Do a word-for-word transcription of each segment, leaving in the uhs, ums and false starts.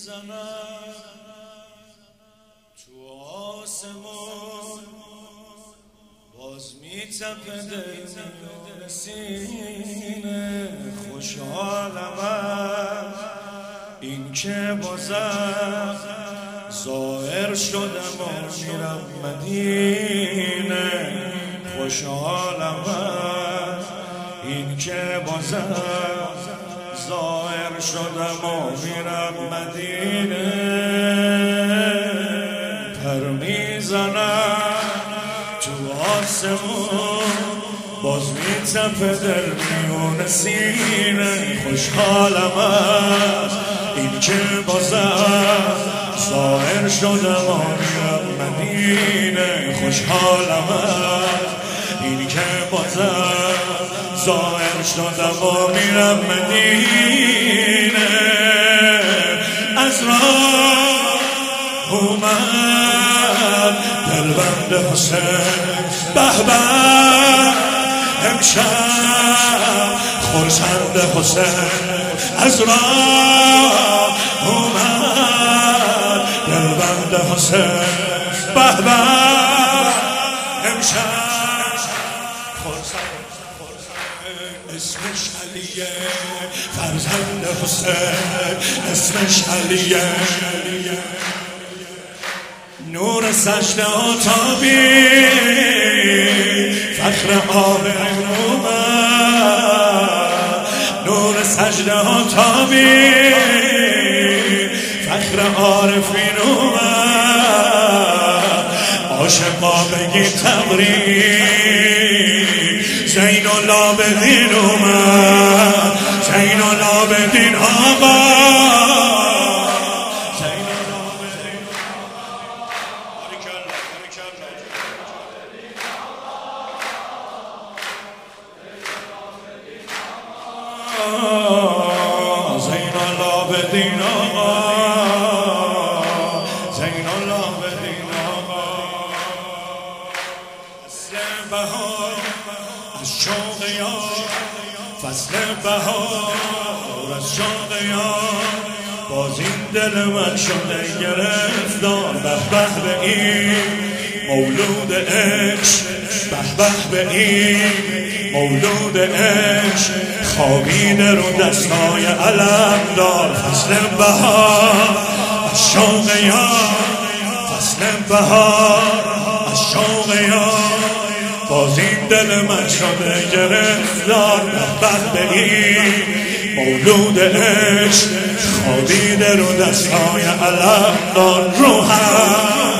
میزند تو آسمان، باز میتپه دل میون سینه. خوشحالم از این که بازم ظاهر شدم و میرم مدینه. خوشحالم از این که بازم ظاهر شدم و میرم مدینه. پر میزنم تو آسمون، باز میتپه دل میون سینه. خوشحالم از این که بازم ظاهر شدم و میرم مدینه. خوشحالم از این که بازم ظاهر شدم و میرم مدینه. از راه اومد دلبند حسین، به به امشب خورسند حسین. از راه اومد دلبند حسین، به به امشب اسمش علیه، فرزند حسین اسمش علیه. نور سجده آتابی فخر آبرین اومد. نور سجده آتابی فخر عارفین اومد. عاشقا بگی تبریک زین العابدین اومد. زین العابدین آقا، زین العابدین آقا، زین العابدین آقا، زین العابدین آقا. فصل بهار از شوق یار، فصل بهار از شوق یار. باز این دل من شده گرفتار. به به به این مولود عشق، به به به این مولود عشق. خوابیده رو دستای علمدار. فصل بهار از شوق یار، فصل بهار از شوق یار. باز این دل من شده گرفتار. به به این مولود عشق، خوابیده رو دستای علمدار. روحم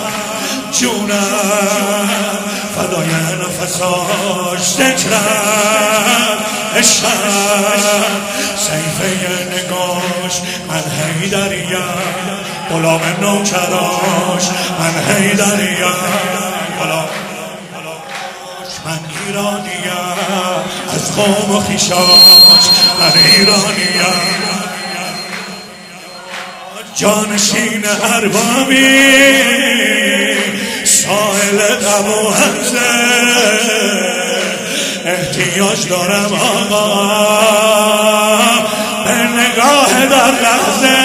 جونم فدای نفساش، ذکرم عشقم سیفه نگاش. من حیدریم غلام نوکراش، من حیدریم غلام. من ایرانیم از قوم و خیشاش، من ایرانیم جانشین اربابی ساحل غم و هرزه. احتیاج دارم آقا به نگاه در لحظه.